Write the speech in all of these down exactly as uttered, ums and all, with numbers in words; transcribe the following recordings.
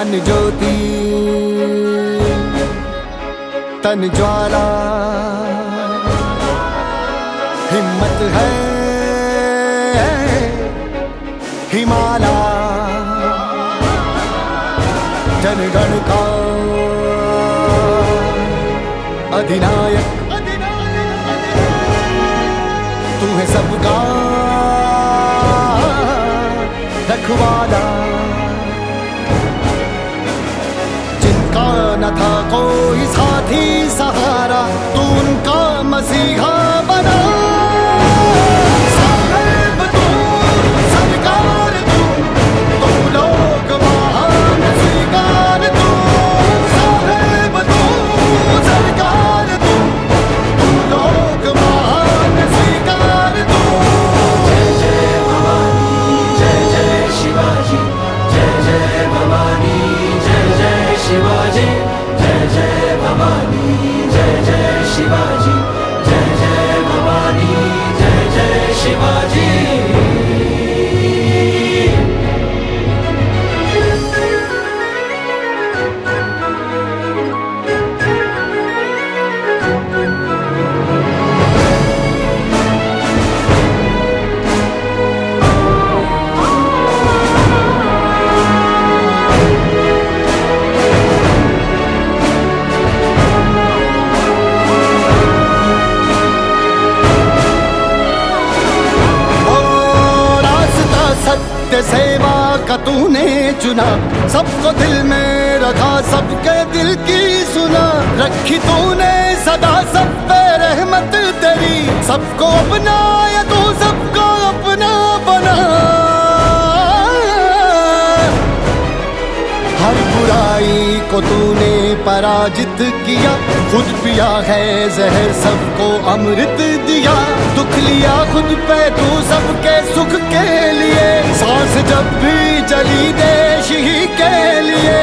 मन ज्योति तन ज्वाला, हिम्मत है हिमाला, जनगण का अधिनायक तू है सबका रखवाला। जिनका न था कोई साथी सहारा, तू उनका मसीहा बना। साहेब तू सरकार तू, तू लोग महान स्वीकार तू। साहेब तू सरकार तू, तू लोग महान स्वीकार तू। जय जय भवानी जय जय शिवाजी, जय जय भवानी जय जय शिवाजी, जय जय भवानी जय जय शिवाजी, जय जय भवानी जय जय शिवाजी। सत्य सेवा का तूने चुना, सबको दिल में रखा, सबके दिल की सुना। रखी तूने सदा सब पे रहमत तेरी, सबको अपनाया तू सबको अपना बना। हर बुराई को तूने पराजित किया, खुद पिया है जहर सबको अमृत दिया। दुख लिया खुद पे तू सबके सुख के लिए, सांस जब भी चली देश ही के लिए।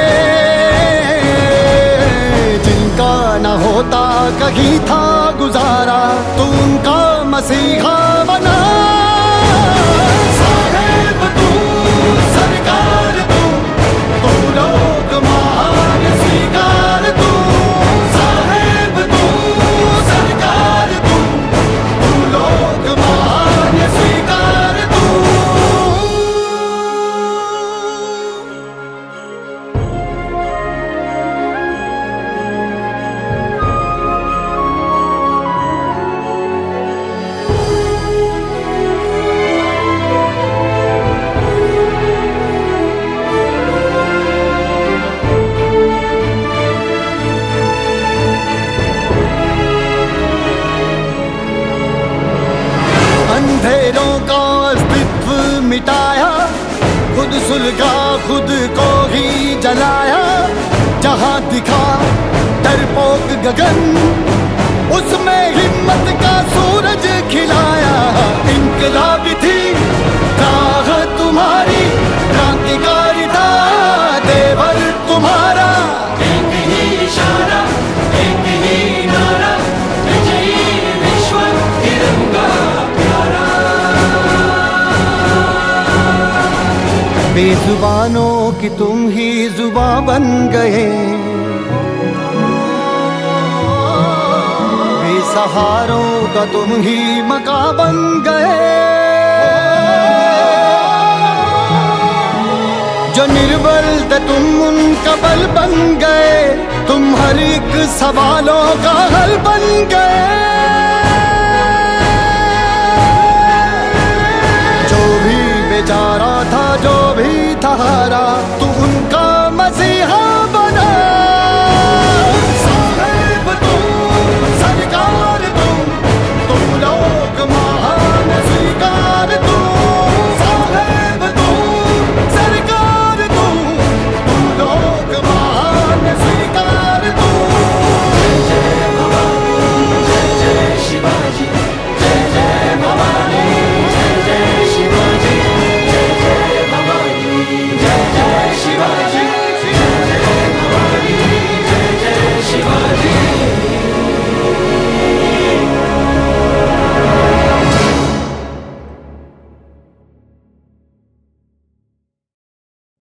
जिनका न होता कहीं था गुजारा, तू उनका मसीहा बना। साहेब तू सरकार तू, तू लोग महान स्वीकार तू। साहेब तू सरकार तू, तू लोग महान स्वीकार तू। अंधेरों का अस्तित्व मिटाया, खुद सुलगा खुद को ही जलाया। जहां दिखा डरपोक गगन, उसमें हिम्मत का सूरज खिलाया। इनकलाबी थी राह तुम्हारी, क्रांतिकारिता देवर तुम्हारा। एक ही इशारा एक ही नारा, विजयी विश्व तिरंगा प्यारा। बेजुबानों की तुम ही जुबां बन गए, बेसहारों का तुम ही मका बन गए। जो निर्बल थे तुम उनका बल बन गए, तुम हर एक सवालों का हल बन गए।